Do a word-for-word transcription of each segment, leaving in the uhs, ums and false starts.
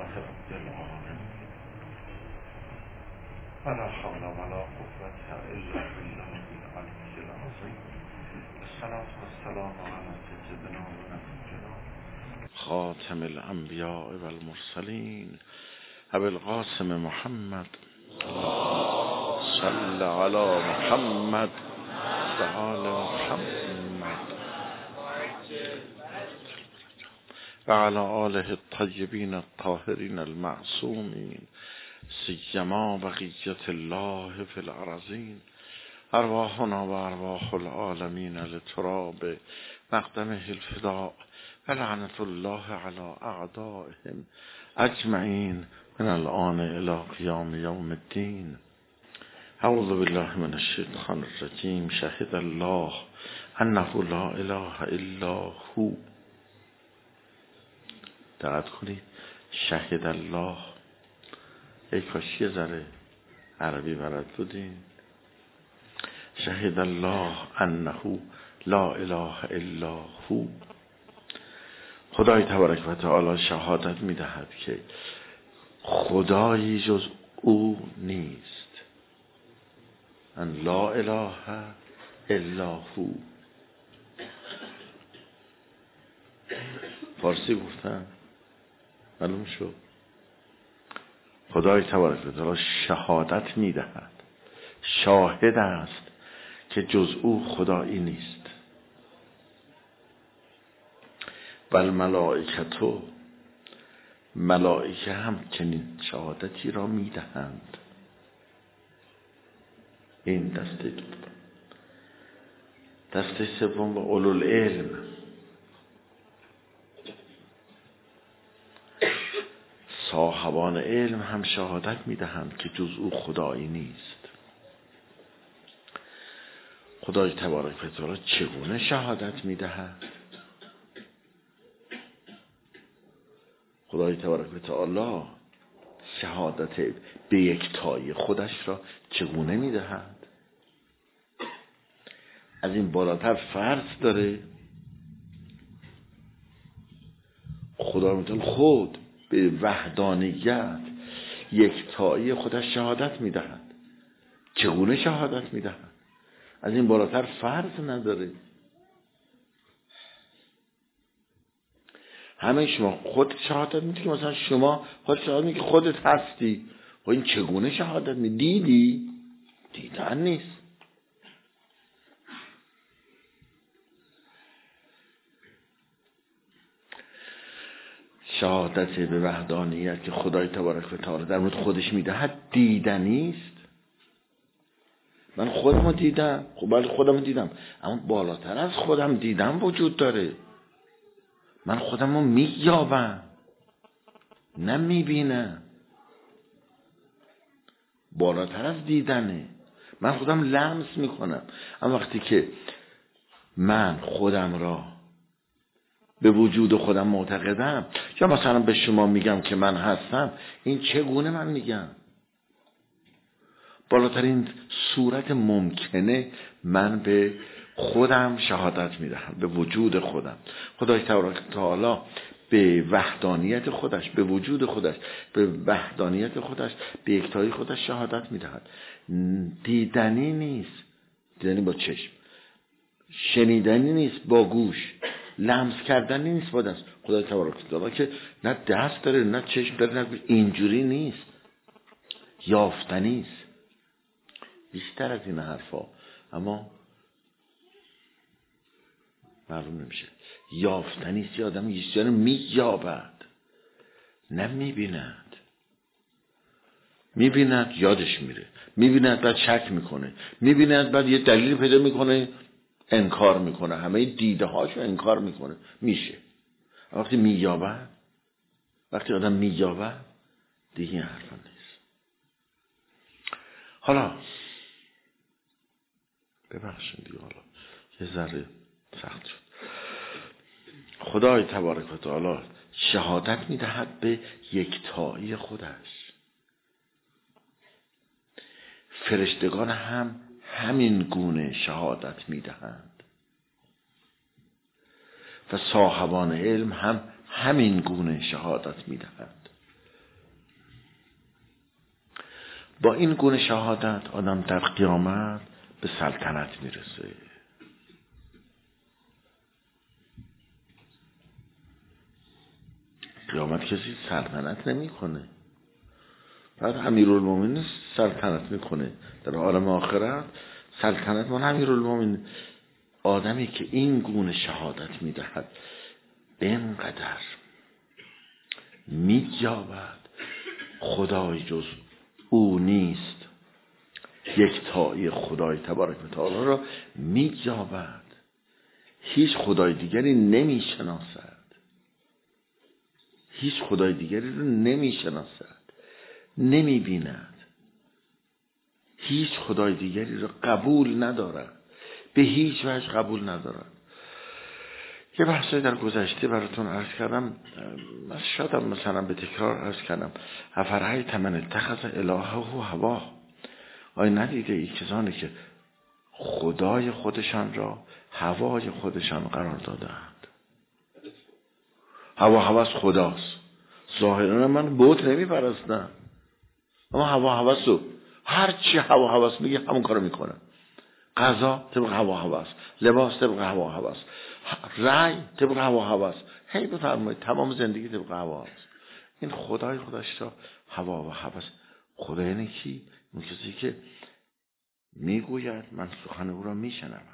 لله رب العالمين ولا حول ولا قوة إلا بالله العلي العظيم. الصلاة والسلام على سيدنا ونبينا خاتم الأنبياء والمرسلين أبي القاسم محمد صل على محمد وآل محمد وعلى آله الطيبين الطاهرين المعصومين سيما بقية الله في الأرضين. أرواحنا وأرواح العالمين لتراب مقدمه الفداء ولعنة الله على أعدائهم أجمعين من الآن إلى قيام يوم الدين. أعوذ بالله من الشيطان الرجيم. شهد الله أنه لا إله إلا هو. دقت کنید، شهد الله. ای کاش یه ذره عربی بلد بودین. شهد الله انه لا اله الا هو. خدای تبارک و تعالی شهادت میدهد که خدایی جز او نیست. ان لا اله الا هو. فارسی گفتن معلوم شد. خدای تبارک و تعالی شهادت میدهد، شاهد است که جز او خدایی نیست. بل ملائکتو، ملائکه هم چنین شهادتی را میدهند. این دسته دوم. دسته سوم و اولوالعلم. صاحبان علم هم شهادت میدهند که جز او خدایی نیست. خدای تبارک و تعالی چگونه شهادت میدهد؟ خدای تبارک و تعالی شهادت به یکتایی خودش را چگونه میدهد؟ از این بالاتر فرض داره؟ خدای متعال خود به وحدانیت یکتایی خودش شهادت میدهد. چگونه شهادت میدهد؟ از این بالاتر فرض نداره. همه شما خود شهادت میدید که مثلا شما خود شهادت میدید که خودت هستی. و این چگونه شهادت میدید؟ دیدی؟ دیدن نیست. شهادت به وحدانیت که خدای تبارک و تعالی در مورد خودش میدهد دیدنی است. من خودمو دیدم، خب بله خودمو دیدم، اما بالاتر از خودم دیدم وجود داره. من خودمو مییابم، نه میبینم. بالاتر از دیدنه. من خودم لمس میکنم. اما وقتی که من خودم را به وجود خودم معتقدم، یا مثلا به شما میگم که من هستم، این چگونه من میگم؟ بالاترین صورت ممکنه من به خودم شهادت میدهم، به وجود خودم. خدای تبارک و تعالی به وحدانیت خودش، به وجود خودش، به وحدانیت خودش، به یکتایی خودش شهادت میدهد. دیدنی نیست. دیدنی با چشم، شنیدنی نیست با گوش، لمس کردنی نیست با دست. خدای تبارک و تعالی که نه دست داره، نه چشم داره، نه گوش، اینجوری نیست. یافتنی است. بیشتر از این حرفا اما معلوم نمیشه. یافتنی است. آدم یه چیزی رو مییابد، نه میبیند. میبیند یادش میره، میبیند بعد شک میکنه، میبیند بعد یه دلیل پیدا میکنه انکار میکنه، همه دیده هاشو انکار میکنه. میشه. وقتی مییابد، وقتی آدم مییابد دیگه این حرفا نیست. حالا ببخشید دیگه، حالا یه ذره سخت شد. خدای تبارک و تعالی شهادت میدهد به یکتایی خودش. فرشتگان هم همین گونه شهادت میدهند و صاحبان علم هم همین گونه شهادت میدهند. با این گونه شهادت آدم در قیامت به سلطنت میرسه. قیامت کسی سلطنت نمیکنه، بعد امیرالمومنین سلطنت میکنه. در عالم آخرت سلطنت من امیرالمومنین. آدمی که این گونه شهادت میدهد به اینقدر میجاود خدای جز او نیست، یکتایی خدای تبارک و تعالی را میجاود، هیچ خدای دیگری نمیشناسد، هیچ خدای دیگری رو نمیشناسد، نمیبیند، هیچ خدای دیگری رو قبول ندارد، به هیچ وجه قبول ندارد. یه بحثی در گذشته براتون عرض کردم، شاید مثلا به تکرار عرض کردم، افرأیت من اتخذ الهه هواه، آیا ندیده ای کسانی که خدای خودشان را هوای خودشان قرار دادند؟ هوا هوس خداست، ظاهرا من بت نمی پرستم، اما هوا هوس رو هر چی هوا هوس میگه همون کارو میکنه. غذا طبق هوا هوس، لباس طبق هوا هوس، رأی طبق هوا هوس، هی بفرمایید تمام زندگی طبق هوا هوس. این خدای خودش را هوا و هوس. خدا یعنی کی؟ اون کسی که میگوید من سخن او را میشنوم،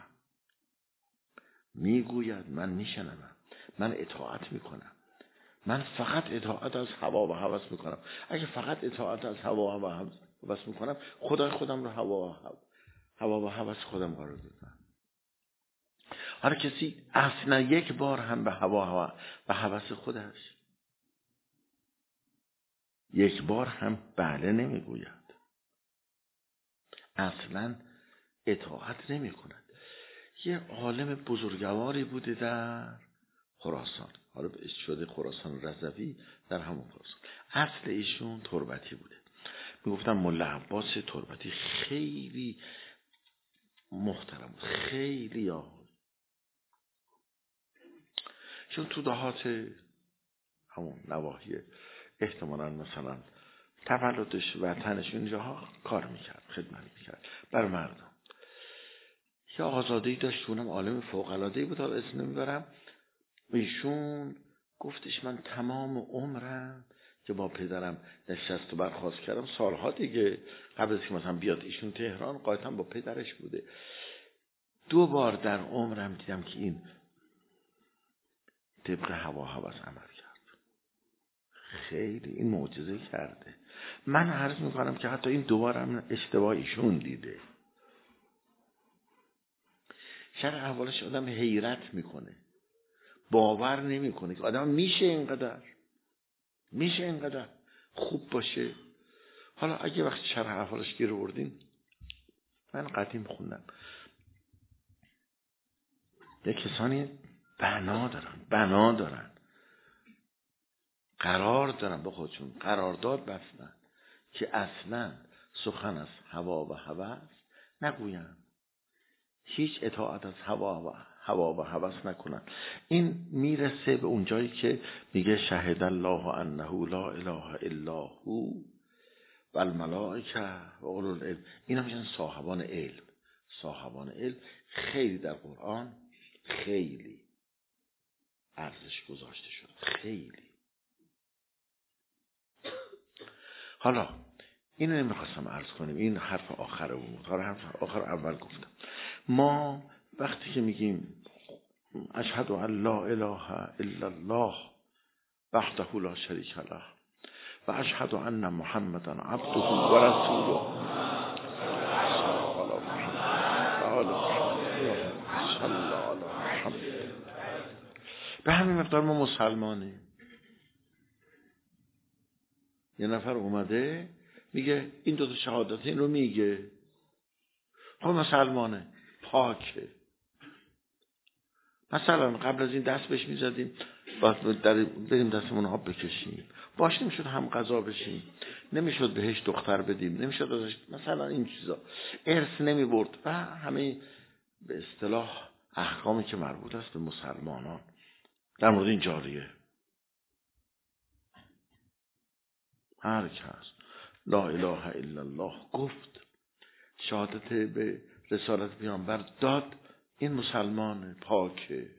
میگوید من میشنوم، من اطاعت میکنم، من فقط اطاعت از هوا و هوس میکنم. اگه فقط اطاعت از هوا و هوس میکنم، خدای خودم رو هوا و هوا هوا و هوس خودم قرار دادم. هر کسی اصلا یک بار هم به هوا و هوس خودش یک بار هم بله نمیگوید، اصلا اطاعت نمی کند. یه عالم بزرگواری بوده در خراسان، حالا به شده خراسان رضوی، در همون خراسان. اصل ایشون تربتی بوده. میگفتن مولا عباس تربتی خیلی محترم بود، خیلی آقا، چون تو دهات همون نواحی احتمالاً مثلا تولدش وطنش اینجاها کار میکرد، خدمت میکرد برای مردم. یا آزادهی داشت، اونم عالم فوق‌العاده‌ای بود، حالا اسم نمیبرم. ایشون گفتش من تمام عمرم که با پدرم نشست و برخاست کردم، سالها دیگه قبل از که مثلا بیاد ایشون تهران، قاعدتا با پدرش بوده، دو بار در عمرم دیدم که این طبق هوا هوس عمل کرد. خیلی این معجزه کرده. من عرض میکنم که حتی این دوبارم اشتباه ایشون دیده. شرح احوالش آدم حیرت میکنه، باور نمیکنه که آدم میشه اینقدر میشه اینقدر خوب باشه. حالا اگه وقتی شرح احوالش گیر آوردیم، من قدیم خوندم یه کسانی بنا دارن بنا دارن قرار دارن با خودشون قرارداد بستن که اصلا سخن از هوا و هوس نگوین، هیچ اطاعت از هوا و هوا و هوس نکنن. این میرسه به اون جایی که میگه شهد الله انه لا اله الا هو و الملائکه و اولو العلم. اینا میشن صاحبان علم. صاحبان علم خیلی در قرآن خیلی ارزش گذاشته شد، خیلی. حالا اینو نمیخواستم عرض کنیم، این حرف آخر بود، حرف آخر اول گفتم. ما وقتی که میگیم اشهد ان لا اله الا الله وحده لا شریک له و اشهد ان محمدا عبده و رسوله به همین مقدار ما مسلمانیم. یه نفر اومده میگه این دو تا شهادت این رو میگه، خب مسلمانه، پاکه. مثلا قبل از این دست بهش میزدیم، بریم دستمون آب بکشیم، باش نمیشد هم غذا بشیم، نمیشد بهش دختر بدیم، نمیشد ازش مثلا این چیزا، ارث نمیبرد و همه به اصطلاح احکامی که مربوط است به مسلمانان در مورد این جاریه. هر کس لا اله الا الله گفت، شهادت به رسالت پیامبر داد، این مسلمان پاکه.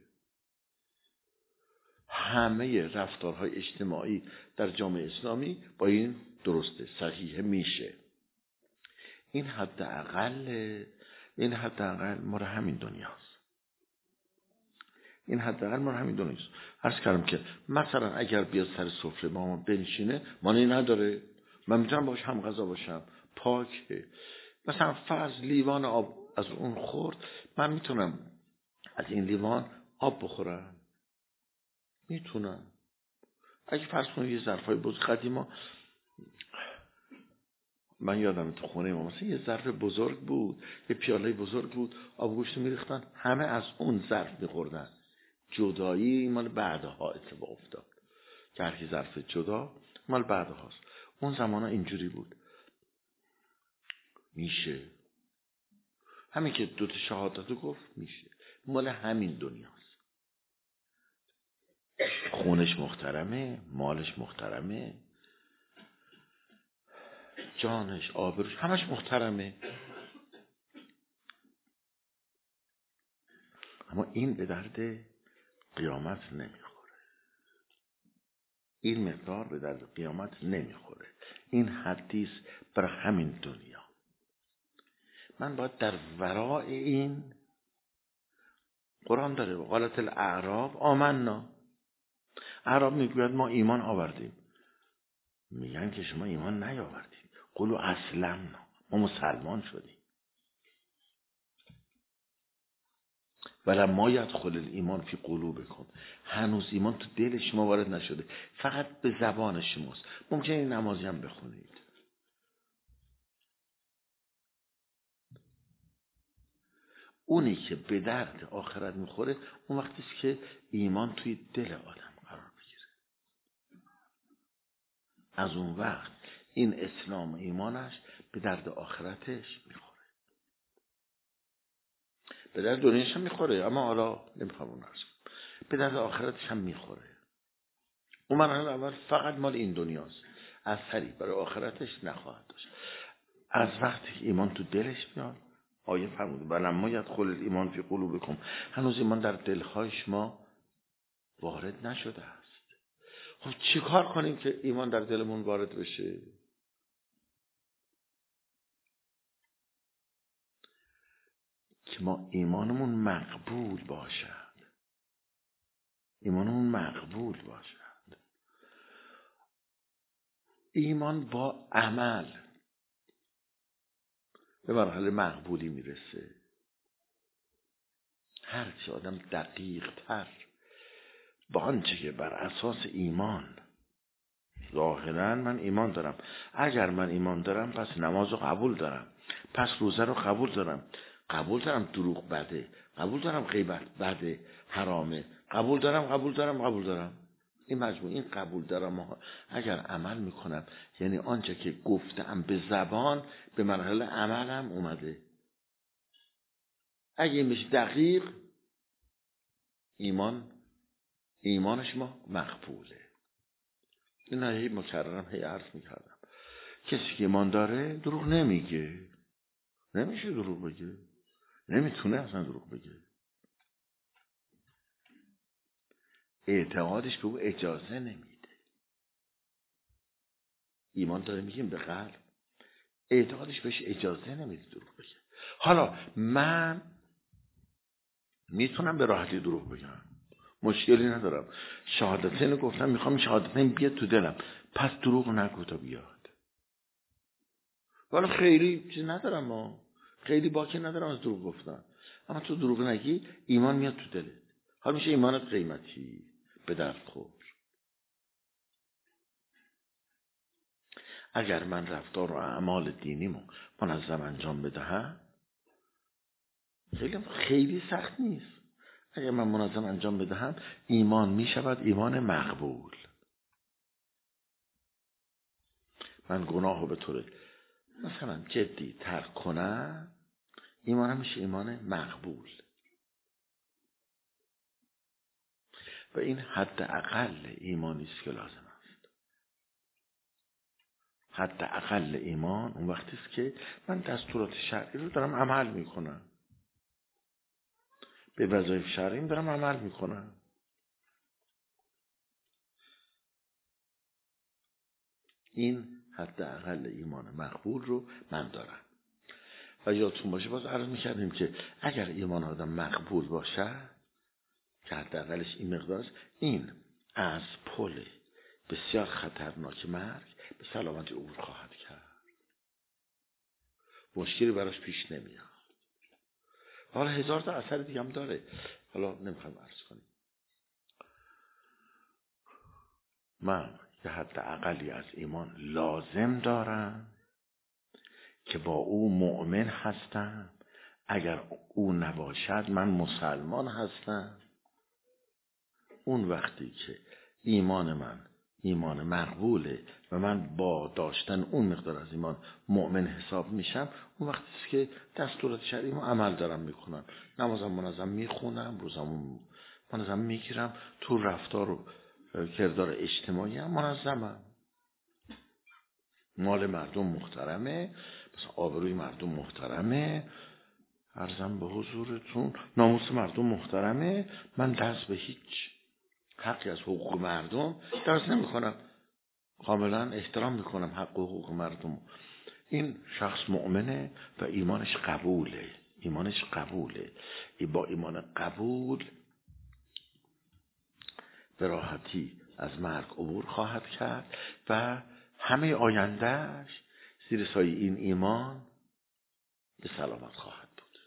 همه رفتارهای اجتماعی در جامعه اسلامی با این درسته، صحیح میشه. این حداقل این حداقل مال همین دنیاست. این حداقل مال همین دنیاست. عرض کردم که مثلا اگر بیاد سر سفره با ما بنشینه، معنی نداره من میتونم باش هم غذا باشم، پاکه. مثلا فرض لیوان آب از اون خورد، من میتونم از این لیوان آب بخورم، میتونم. اگه فرض کنم یه ظرفای بزرگ قدیما، من یادم تو خونه ما مثلا یه ظرف بزرگ بود، یه پیاله بزرگ بود، آب گوشت میریختن، همه از اون ظرف میخوردن. جدایی مال بعدها اتفاق افتاد که هر کی ظرف جدا مال بعدهاست. اون زمانا اینجوری بود. میشه همین که دوتا شهادتو گفت، میشه مال همین دنیاست. خونش محترمه، مالش محترمه، جانش، آبروش، همش محترمه. اما این به درد قیامت نمیخوره. این مقدار به درد قیامت نمیخوره. این حدیث بر همین دنیا. من باید در ورای این، قرآن داره قالت الاعراب آمنا، اعراب میگوید ما ایمان آوردیم. میگن که شما ایمان نیاوردیم. قولو اسلمنا، ما مسلمان شدیم. ولما یدخل الایمان فی قلوبکم، هنوز ایمان تو دل شما وارد نشده، فقط به زبان شماست. ممکنه این نمازی هم بخونید. اونی که به درد آخرت میخوره اون وقتی است که ایمان توی دل آدم قرار بگیره. از اون وقت این اسلام و ایمانش به درد آخرتش میخوره. به درد دنیاش هم میخوره، اما حالا نمیخوام اون عرض کنم، به درد آخرتش هم میخوره. اون مرحله اول فقط مال این دنیاست، اثری برای آخرتش نخواهد داشت. از وقتی که ایمان تو دلش میاد، آیه فرمود ولما یدخل الایمان فی قلوبکم، هنوز ایمان در دلهای شما وارد نشده است. خب چی کار کنیم که ایمان در دلمون وارد بشه؟ که ما ایمانمون مقبول باشد. ایمانمون مقبول باشد. ایمان با عمل به مرحله مقبولی میرسه. هرچی آدم دقیق تر با آنچه که بر اساس ایمان، ظاهرا من ایمان دارم، اگر من ایمان دارم پس نماز رو قبول دارم، پس روزه رو قبول دارم، قبول دارم دروغ بده، قبول دارم غیبت بده، حرامه، قبول دارم قبول دارم قبول دارم. این مجموع این قبول دارم اگر عمل میکنم، یعنی آنچه که گفتم به زبان به مرحله عملم اومده. اگه این بشه دقیق، ایمان ایمانش ما مقبوله. این هی مکررم هی عرض میکردم، کسی که ایمان داره دروغ نمیگه. نمیشه دروغ بگه، نمیتونه اصلا دروغ بگه. اعتقادش به او اجازه نمیده. ایمان داره میگیم به قلب، اعتقادش بهش اجازه نمیده دروغ بگه. حالا من میتونم به راحتی دروغ بگم، مشکلی ندارم. شهادتین گفتم، میخوام شهادتین بیاد تو دلم، پس دروغ نگو تا بیاد. والا خیلی چیز ندارم، ما خیلی باکی ندارم از دروغ گفتن، اما تو دروغ نگی ایمان میاد تو دلت. حالا میشه ایمانت قیمتی، به درد خور. اگر من رفتار و اعمال دینیمو منظم انجام بدهم، خیلی خیلی سخت نیست. اگر من منظم انجام بدهم ایمان میشود ایمان مقبول. من گناهو به طور مثلا جدی ترک کنم، ایمانم میشه ایمان مقبول. و این حد اقل ایمانی است که لازم است. حد اقل ایمان اون وقتی است که من دستورات شرعی رو دارم عمل میکنم، به وظایف شرعیم دارم عمل میکنم. این حد اقل ایمان مقبول رو من دارم. و یادتون باشه باز عرض میکردیم که اگر ایمان آدم مقبول باشه که حد اقلش این مقدار است، این از پل بسیار خطرناک مرگ به سلامتی عبور خواهد کرد، مشکلی براش پیش نمیاد. حالا هزار تا اثر دیگه هم داره، حالا نمیخوام عرض کنیم. من یه حد اقلی از ایمان لازم دارم که با او مؤمن هستم، اگر او نباشد من مسلمان هستم. اون وقتی که ایمان من ایمان مقبوله و من با داشتن اون مقدار از ایمان مؤمن حساب میشم، اون وقتی است که دستورات شرعی ما عمل دارم میکنم، نمازم منظم میخونم، روزم منظم میگیرم، تو رفتار و کردار اجتماعی هم منظمم، مال مردم محترمه، مثلا آبروی مردم محترمه، عرضم به حضورتون ناموس مردم محترمه، من دست به هیچ حقی از حقوق مردم درست نمی کنم، کاملا احترام میکنم حق و حقوق مردم. این شخص مؤمنه و ایمانش قبوله، ایمانش قبوله ای با ایمان قبول به راحتی از مرگ عبور خواهد کرد و همه آیندهش زیر سایه این ایمان به سلامت خواهد بود.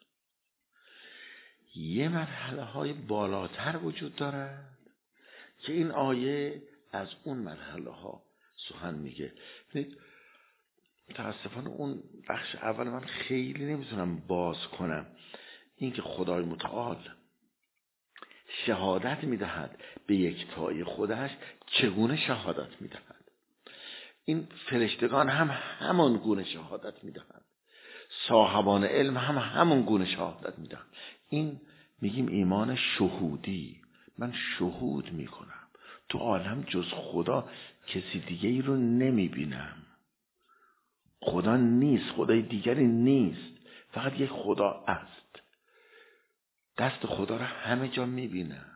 یه مرحله های بالاتر وجود دارد که این آیه از اون مرحله ها سخن میگه. متاسفانه اون بخش اول من خیلی نمیتونم باز کنم. این که خدای متعال شهادت میدهد به یکتایی خودش، چگونه شهادت میدهد؟ این فرشتگان هم همان گونه شهادت میدهند، صاحبان علم هم همون گونه شهادت میدهند. این میگیم ایمان شهودی. من شهود میکنم تو عالم جز خدا کسی دیگه ای رو نمیبینم، خدا نیست، خدای دیگری نیست، فقط یک خدا است. دست خدا رو همه جا میبینم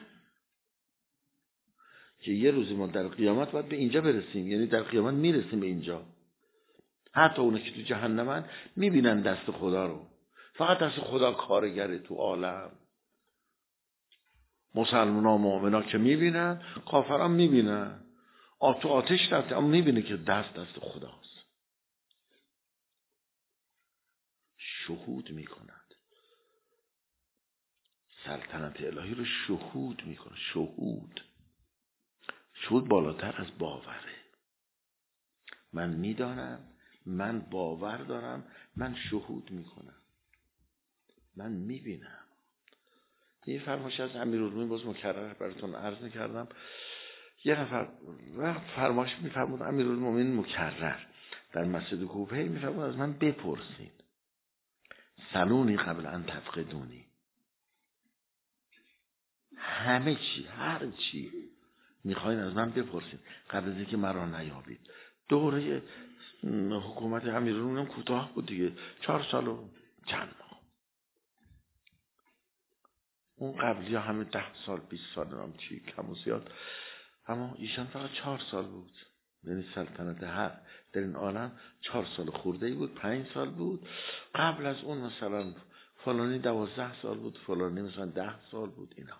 که یه روزی ما در قیامت باید به اینجا برسیم، یعنی در قیامت میرسیم به اینجا. حتی اونا که تو جهنمن میبینن دست خدا رو، فقط دست خدا کارگره تو عالم. مسلمان ها مؤمن ها که میبینن، کافران میبینن، آب تو آتش رفته اما میبینه که دست دست خداست. شهود میکند، سلطنت الهی رو شهود میکنه. شهود شهود بالاتر از باوره. من میدانم، من باور دارم، من شهود میکنم، من میبینم. یه فرمایش از امیرالمومنین باز مکرر براتون عرض میکردم. یه نفر فرمایش میفرمود امیرالمومنین مکرر در مسجد کوفه میفرمود از من بپرسین، سلونی قبل ان تفقدونی، همه چی هر چی میخواین از من بپرسین قبل از اینکه مرا نیابید. دوره حکومت امیرالمومنین کوتاه بود دیگه، چهار سال و چند ماه. اون قبلی ها همه ده سال بیست سال هم چی کم و زیاد، اما ایشان فقط چهار سال بود. یعنی سلطنت حق در این عالم چهار سال خورده ای بود، پنج سال بود. قبل از اون مثلا فلانی دوازده سال بود، فلانی مثلا ده سال بود. اینا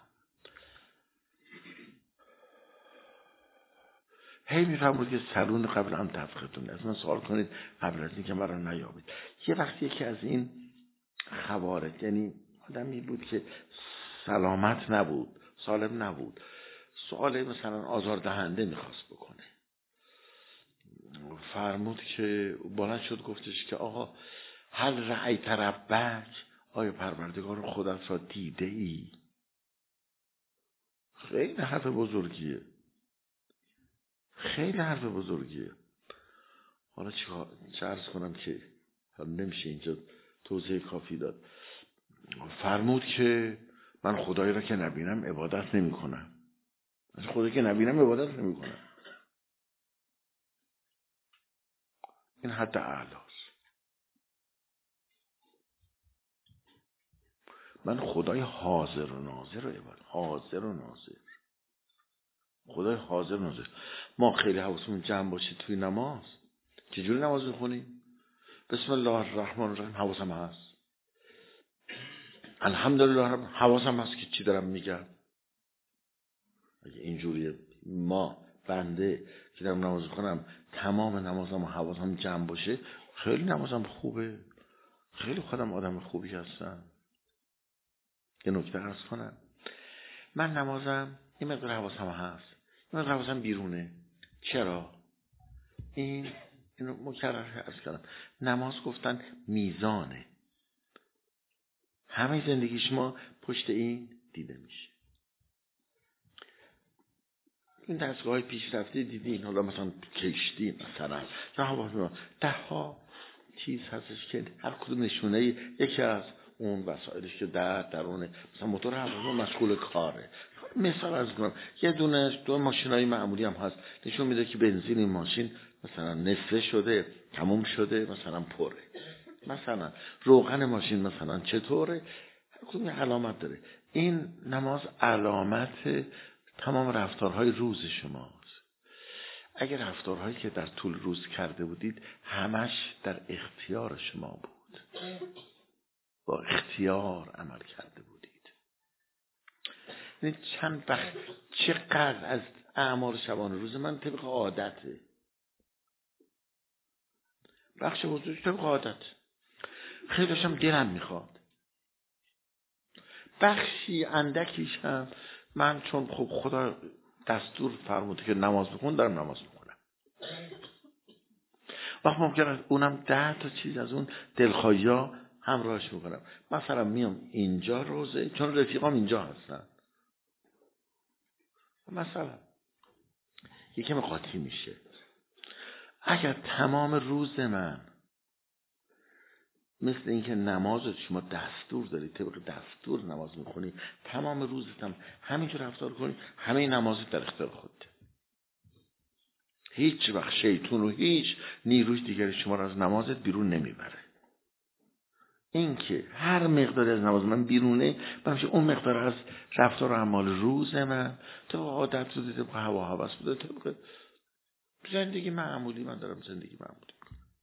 هی میفرمود که سلون قبل هم تفقدون، از من سوال کنید قبل از این که مرا نیابید. یه وقتی که از این خوارج، یعنی آدمی بود که سلامت نبود، سالم نبود، سوال مثلا آزاردهنده میخواست بکنه، فرمود که بلند شد گفتش که آقا هل رأیت ربک، آیا پروردگار خودت را دیده ای؟ خیلی حرف بزرگیه، خیلی حرف بزرگیه. حالا چه عرض کنم که نمیشه اینجا توضیح کافی داد. فرمود که من خدایی را که نبینم عبادت نمی کنم، از خدایی که نبینم عبادت نمی کنم. این حد اعلاست. من خدای حاضر و ناظر رو عبادت، حاضر و ناظر، خدای حاضر و ناظر. ما خیلی حواسمون جمع باشه توی نماز. چجوری نماز میخونیم؟ بسم الله الرحمن الرحیم حواسم هست، الحمدلله رب حواسم هست که چی دارم میگم. اگه اینجوریه ما بنده که دارم نماز میخونم تمام نمازم و حواسم جمع باشه، خیلی نمازم خوبه، خیلی خودم آدم خوبی هستم. یه نکته عرض کنم، من نمازم یه مقدار حواسم هست، یه مقدار حواسم بیرونه. چرا؟ این اینو مکرر عرض کردم، نماز گفتن میزانه، همه زندگی شما پشت این دیده میشه. این دستگاه های پیشرفته دیدین، حالا مثلا کشتی مثلا ده ها چیز هستش که هر کدوم نشونه یکی از اون وسایلش که در درونه، مثلا موتور هواپیما مشغول کاره. مثال از کنم یه دونه دو ماشینای معمولی هم هست نشون میده که بنزین این ماشین مثلا نصفه شده، تموم شده، مثلا پره. مثلا روغن ماشین مثلا چطوره، هر کدوم یه علامت داره. این نماز علامت تمام رفتارهای روز شماست. اگر رفتارهایی که در طول روز کرده بودید همش در اختیار شما بود، با اختیار عمل کرده بودید. یعنی چند وقت چقدر از اعمال شبانه روز من طبق عادته، بخش بزرگش طبق عادت، خیلی داشتم دلم میخواد، بخشی اندکیش هم من چون خب خدا دستور فرموده که نماز بخون دارم نماز میخونم. وقت ممکنه اونم ده تا چیز از اون دلخواهی ها همراهش میکنم. مثلا میام اینجا روزه چون رفیقام اینجا هستن، مثلا یکم قاطی میشه. اگر تمام روز من مثل اینکه نماز شما دستور داری، طبق دستور نماز میخونی، تمام روزت هم همینجور رفتار کنی، همه نمازت در اختیار خودت. هیچ وقت شیطون و هیچ نیروی دیگری شما رو از نمازت بیرون نمیبره. این که هر مقدار از نماز من بیرونه، بنابراین اون مقدار از رفتار و اعمال روز من طبق عادت بوده، طبق هوا هوس بوده، طبق زندگی معمولی من دارم زندگی معمولی.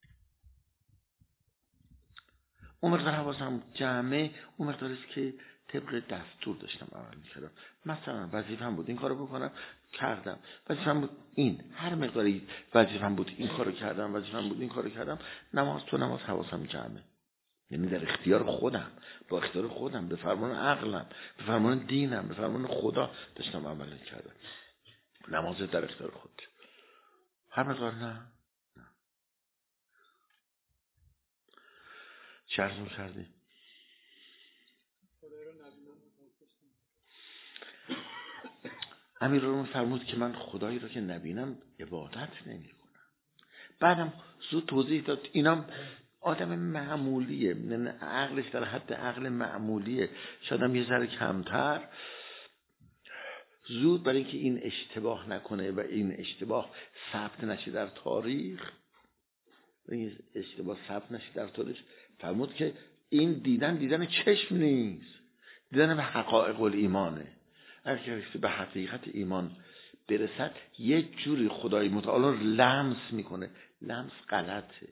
اون مقدار حواسم جمعه، اون مقداریست که طبق دستور داشتم عمل می‌کردم. مثلا وظیفه‌م بود این کارو بکنم، کردم. وظیفه‌م بود این، هر مقداری وظیفه‌م بود این کارو کردم، وظیفه‌م بود این کارو کردم. نماز تو نماز حواسم جمعه، یعنی در اختیار خودم، با اختیار خودم، به فرمان عقلم، به فرمان دینم، به فرمان خدا داشتم عمل کردم. نماز در اختیار خود. هر مقدار نه چه عرض می‌کردی؟ امیر رو فرمود که من خدایی رو که نبینم عبادت نمی کنم. بعدم زود توضیح داد اینم آدم معمولیه، عقلش در حد عقل معمولیه، شاید یه ذره کمتر. زود برای اینکه این اشتباه نکنه و این اشتباه ثبت نشه در تاریخ، این اشتباه ثبت نشه در تاریخ، فرمود که این دیدن دیدن چشم نیست، دیدن به حقایق الایمانه. اگر به حقیقت ایمان برسد یه جوری خدای متعال رو لمس میکنه. لمس غلطه،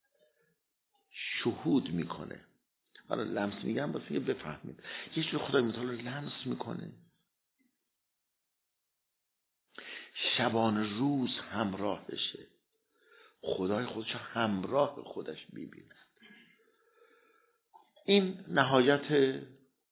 شهود میکنه. حالا لمس میگم واسه که بفهمید، یه جوری خدای متعال رو لمس میکنه. شبان روز همراهشه، خدای خودش همراه خودش میبینه. این نهایت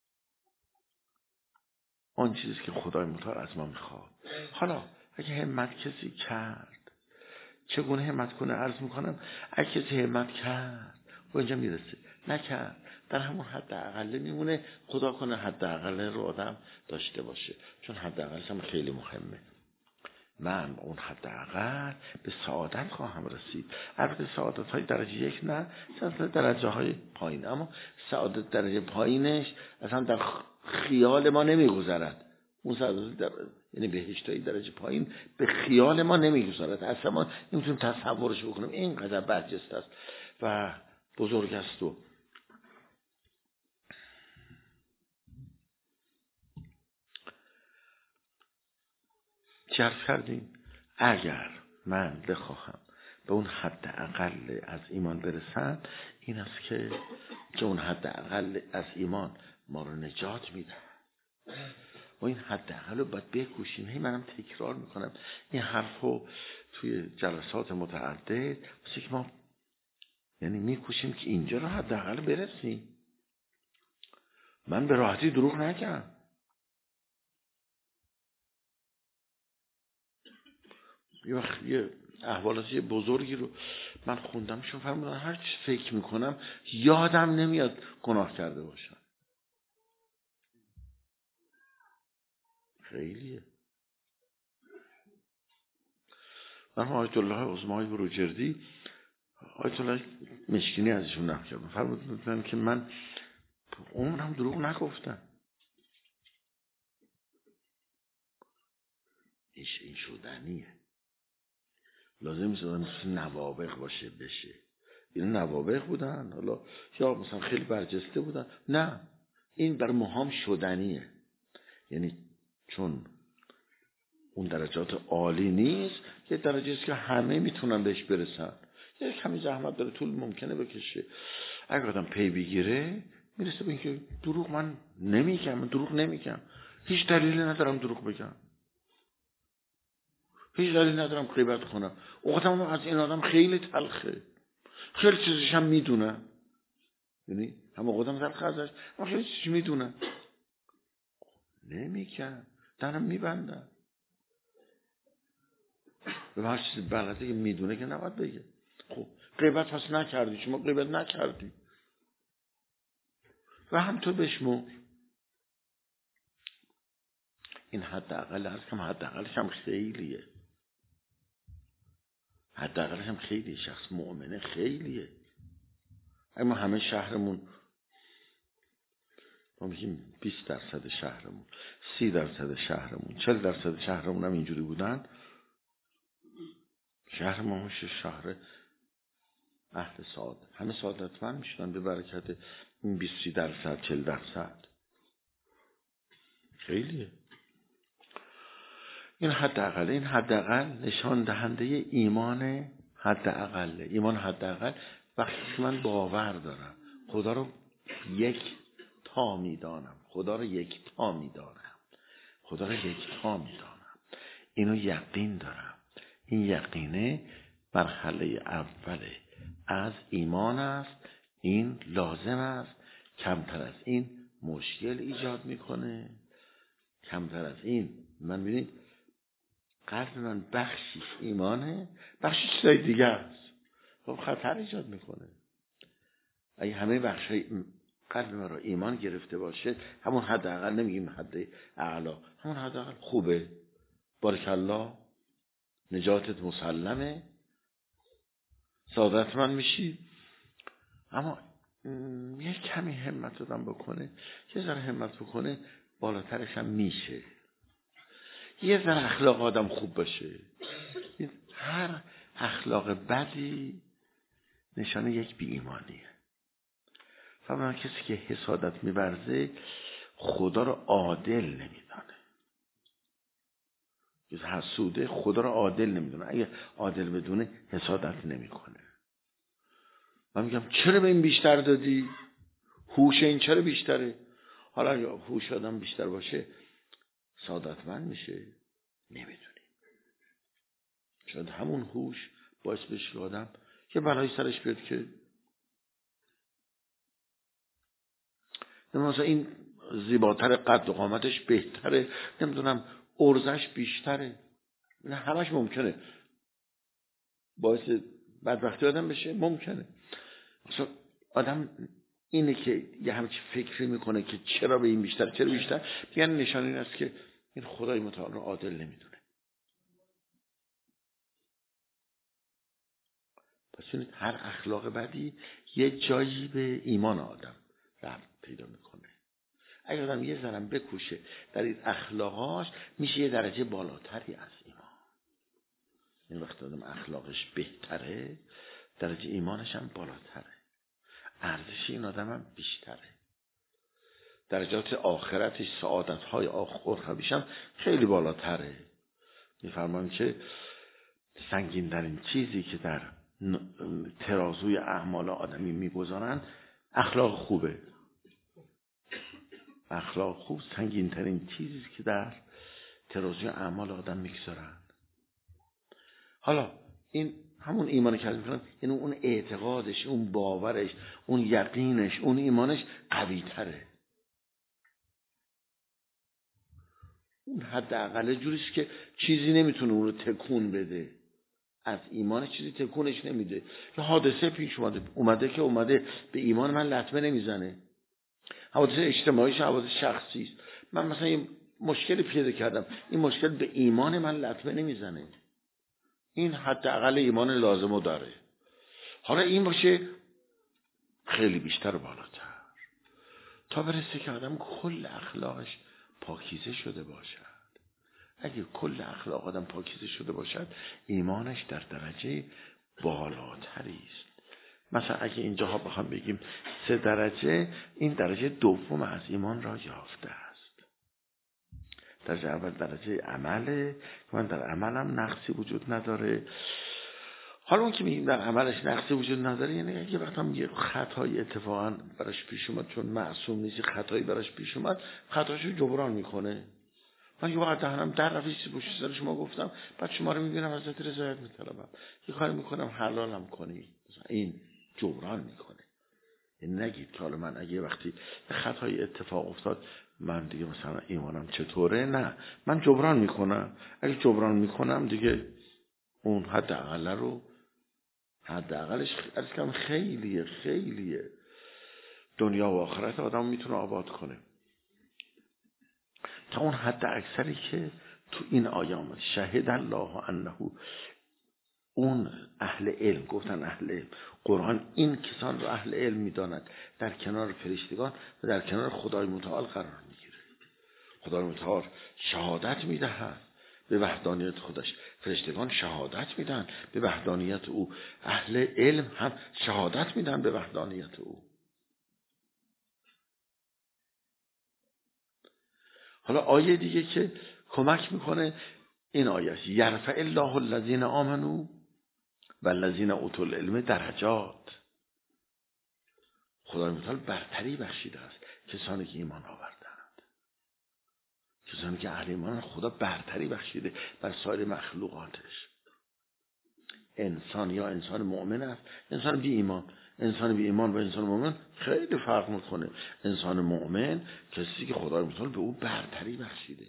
آن چیزی که خدای متعال از ما میخواد. حالا اگه همت کسی کرد، چگونه همت کنه؟ عرض میکنم اگه کسی همت کرد و اینجا میرسه، نکرد در همون حد اقل میمونه. خدا کنه حد اقل رو آدم داشته باشه، چون حد اقلش هم خیلی مهمه. من اون حد اقل به سعادت خواهم رسید. البته سعادت های درجه یک نه، درجه های پایین، اما سعادت درجه پایینش اصلا در خیال ما نمیگذرد. اون سعادت در یعنی بهشتای درجه پایین به خیال ما نمیگذارد، اصلا ما نمیتونیم تصورش بکنیم، اینقدر برجسته است و بزرگ است. و چرف کردیم اگر من بخواهم به اون حد اقل از ایمان برسم، این است که که اون حد اقل از ایمان ما رو نجات میده و این حد اقل رو باید بکوشیم. هی منم تکرار میکنم این حرف رو توی جلسات متعدد، واسه که ما یعنی میکوشیم که اینجا رو حد اقل برسیم. من به راحتی دروغ نگم. یه وقت یه احوالات یه بزرگی رو من خوندم، شون فرمودن هر چی فکر میکنم یادم نمیاد گناه کرده باشم. خیلیه. من آیت الله عظمای بروجردی، آیت الله مشکینی ازشون نقل کردم، فرمودن که من عمرم دروغ نگفتم. ایش این شدنیه. لازم نیست مثل نوابغ باشه بشه. این نوابغ بودن حالا یا مثلا خیلی برجسته بودن، نه، این بر ماهام شدنیه. یعنی چون اون درجات عالی نیست، یه درجه است که همه میتونن بهش برسن. یه کمی زحمت داره، طول ممکنه بکشه. اگر آدم پی بگیره میرسه به اینکه دروغ من نمیگم، من دروغ نمیگم، هیچ دلیلی ندارم دروغ بگم، هیچ دلیلی ندارم غیبت کنم. اوقاتم از این آدم خیلی تلخه، خیلی چیزش هم میدونم، یعنی هم اوقاتم تلخه ازش، من خیلی چیزش میدونم، نمیگم، دهنم میبندم. به هر چیزی بلده که میدونه که نباید بگه. خب غیبت پس نکردی، شما غیبت نکردی و هم تو بشمر. این حداقل هست، کم حداقلش هم خیلیه، حداقلش هم خیلیه. شخص مؤمنه خیلیه. اما همه شهرمون، ما میگیم بیست درصد شهرمون، سی درصد شهرمون، چهل درصد شهرمون هم اینجوری بودن، شهر ما میشه شهر اهل سعادت، همه سعادتمند میشدن به برکت این بیست درصد چهل درصد. خیلیه. این حداقل، این حداقل نشان دهنده ایمان حداقل. ایمان حداقل وقتی من باور دارم خدا رو یک تا میدانم، خدا رو یک تا میدانم، خدا رو یک تا میدانم، اینو یقین دارم. این یقینه مرحله اوله از ایمان است. این لازم است. کمتر از این مشکل ایجاد میکنه. کمتر از این من ببینید قلب من بخشیش ایمانه، بخشیش چیزای دیگه است. خب خطر ایجاد میکنه. اگه همه بخشای قلب من رو ایمان گرفته باشه، همون حداقل، نمیگیم حد اعلی، همون حداقل خوبه، بارک الله، نجاتت مسلمه، سعادتمند میشی. اما یه کمی همت آدم بکنه، یه ذره همت بکنه، بالاترش هم میشه. یه ذره اخلاق آدم خوب باشه. هر اخلاق بدی نشانه یک بی ایمانیه. فهمم کسی که حسادت می‌ورزه خدا رو عادل نمیدانه. کسی حسوده خدا رو عادل نمیدونه. اگه عادل بدونه حسادت نمیکنه. من میگم چرا به این بیشتر دادی؟ هوش این چرا بیشتره؟ حالا اگه هوش آدم بیشتر باشه سعادتمند میشه؟ نمیدونی. شاید همون هوش باعث بشه که آدم یه بلایی سرش بیاد که مثلا این زیباتر، قد و قامتش بهتره، نمیدونم ارزش بیشتره، نه همش ممکنه باعث بدبختی آدم بشه. ممکنه مثلا آدم اینه که یه همچی فکری میکنه که چرا به این بیشتر، چرا بیشتر، یعنی نشان این است که این خدای متعال رو عادل نمیدونه. پس ببینید هر اخلاق بدی یه جایی به ایمان آدم ربط پیدا میکنه. اگر آدم یه ذرم بکوشه در این اخلاقاش، میشه یه درجه بالاتری از ایمان. این وقت آدم اخلاقش بهتره، درجه ایمانش هم بالاتره، ارزش این آدم هم بیشتره، درجات آخرتش، سعادت‌های آخرتش هم خیلی بالاتره. می‌فرمایند که سنگین‌ترین چیزی که در ترازوی اعمال آدمی می‌گذارند اخلاق خوبه. اخلاق خوب سنگین‌ترین چیزی که در ترازوی اعمال آدم می‌گذارند. حالا این همون ایمانی که می‌کنن، یعنی اون اعتقادش، اون باورش، اون یقینش، اون ایمانش قوی‌تره. اون حداقل جوریست که چیزی نمیتونه اون رو تکون بده. از ایمان چیزی تکونش نمیده. یه حادثه پیش اومده اومده که اومده به ایمان من لطمه نمیزنه. حادثه اجتماعی، حادثه شخصی است. من مثلا یه مشکلی پیدا کردم، این مشکل به ایمان من لطمه نمیزنه. این حداقل ایمان لازمو داره. حالا این باشه خیلی بیشتر و بالاتر، تا برسه که آدم کل اخلاقش پاکیزه شده باشد. اگه کل اخلاق آدم پاکیزه شده باشد، ایمانش در درجه بالاتری است. مثلا اگه اینجاها بخوام بگیم سه درجه، این درجه دوم از ایمان را یافته است. درجه اول درجه عمله، من در عملم نقصی وجود نداره. حالا اون که میگیم در عملش نقصی وجود نداره، یعنی اگه وقتا یه خطایی اتفاقا براش پیش اومد، چون معصوم نیست، خطایی براش پیش اومد، خطاشو جبران میکنه. من یه وقت دهنم در رفت پشت سر شما گفتم، بعد شما رو میبینم ازت رضایت میطلبم، یه کاری میکنم حلالم کنی، این جبران میکنه. این نگید که حالا من اگه وقتی خطای اتفاق افتاد من دیگه مثلا ایمانم چطوره، نه، من جبران میکنم. اگه جبران میکنم دیگه اون حداقل رو، حداقلش از کم خیلیه خیلیه دنیا و آخرت آدم میتونه آباد کنه. تا اون حد اکثری که تو این آیام شهد الله انه، اون اهل علم گفتن، اهل علم قرآن این کسان رو اهل علم میداند، در کنار فرشتگان و در کنار خدای متعال قرار میگیره. خدای متعال شهادت میدهد به وحدانیت خودش، فرشتگان شهادت میدن به وحدانیت او، اهل علم هم شهادت میدن به وحدانیت او. حالا آیه دیگه که کمک میکنه این آیه است، یرفع الله الذین آمنوا و الذین اوتوا العلم درجات. خدای متعال برتری بخشیده است کسانی که ایمان آوردند، کسانی که اهل ایمان، خدا برتری بخشیده بر سایر مخلوقاتش. انسان یا انسان مؤمن است، انسان بی ایمان. انسان بی ایمان و انسان مؤمن خیلی فرق میکنه. انسان مؤمن کسی که خدای متعال به او برتری بخشیده،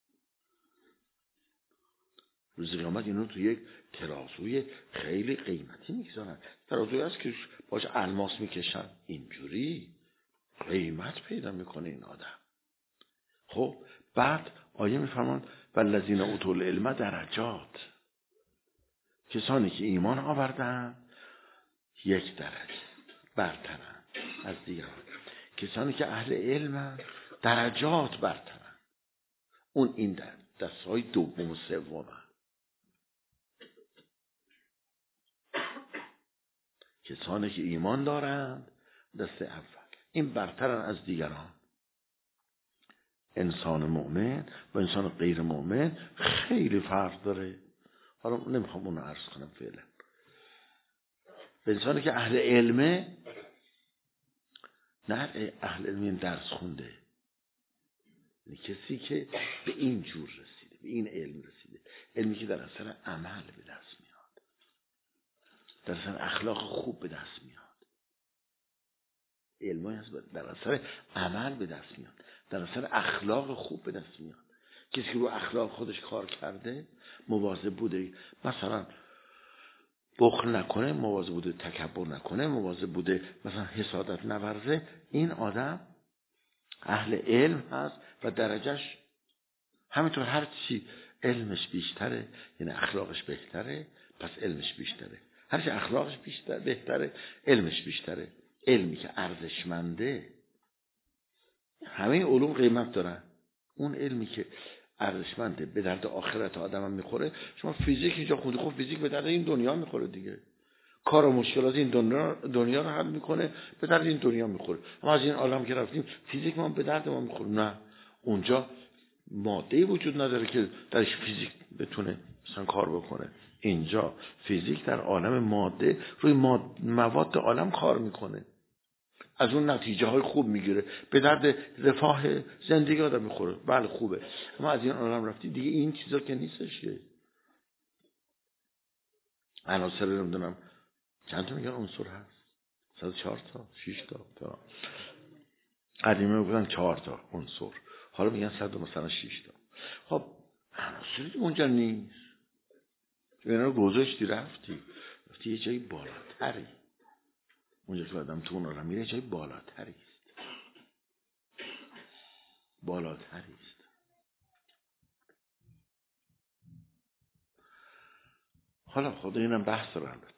روز قیامت اینو تو یک ترازوی خیلی قیمتی میگذارن. ترازوی هست که باش الماس میکشن، اینجوری قیمت پیدا میکنه این آدم. خب بعد آیه میفرمان والذین اوتوا العلم درجات، کسانی که ایمان آوردن یک درجه برترن از دیگران. کسانی که اهل علم درجات برترن، اون این در دستهای دوم و سوم. کسانی که ایمان دارند دست اول، این برترن از دیگران. انسان مؤمن و انسان غیر مؤمن خیلی فرق داره. حالا نمیخوام اونو عرض کنم فعلا. انسانی که اهل علمه، نه اهل علم درس خونده، یعنی کسی که به این جور رسیده، به این علم رسیده، علمی که در اثر عمل به دست میاد، در اثر اخلاق خوب به دست میاد. علمی هست در اثر عمل به دست میاد، در اثر اخلاق خوب به دست میاد. کسی که رو اخلاق خودش کار کرده، مواظب بوده مثلا بخل نکنه، مواظب بوده تکبر نکنه، مواظب بوده مثلا حسادت نورزه، این آدم اهل علم هست و درجهش همینطور. هر چی علمش بیشتره یعنی اخلاقش بهتره، پس علمش بیشتره. هر چی اخلاقش بیشتر بهتره، علمش بیشتره. علمی که ارزشمنده همه علوم قیمت دارن. اون علمی که ارزشمنده، به درد آخرت آدم هم میخوره. شما فیزیک اینجا خوندی، خب فیزیک به درد این دنیا میخوره دیگه. کار و مشکلات این دنیا دنیا رو حل میکنه، به درد این دنیا میخوره. اما از این عالم که رفتیم فیزیک ما به درد ما میخوره؟ نه، اونجا ماده وجود نداره که درش فیزیک بتونه مثلا کار بکنه. اینجا فیزیک در عالم ماده روی مواد عالم کار میکنه، از اون نتیجه های خوب میگیره، به درد رفاه زندگی آدم میخوره. بله خوبه، اما از این عالم رفتی دیگه این چیزا که نیستش که. عناصر نمیدونم چند تا میگن عنصر هست؟ صد و چهار تا، شش تا تا قدیمه بودن چهار تا عنصر، حالا میگن صد و مثلا شش تا. خب عناصری اونجا نیست، اینا رو گذاشتی رفتی رفتی یه جایی بالاتری. اونجا که آدم تو اون عالم میره جایی بالاتری است، بالاتری است. حالا خدا اینم بحث رو البته.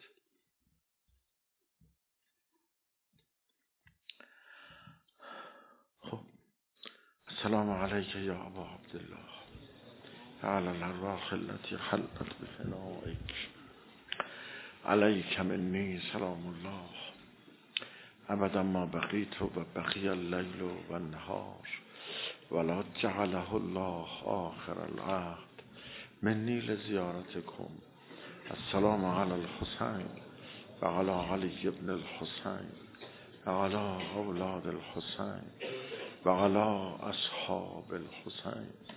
خب السلام علیک یا ابا عبدالله علی الارواح التي حلت بفنائک، علیک منی سلام الله ابدا ما بقیت و بقی اللیل و النهار ولا جعله الله آخر العهد منی لزیارتکم. السلام علی الحسین و علی علی ابن الحسین و علی اولاد الحسین و علی اصحاب الحسین.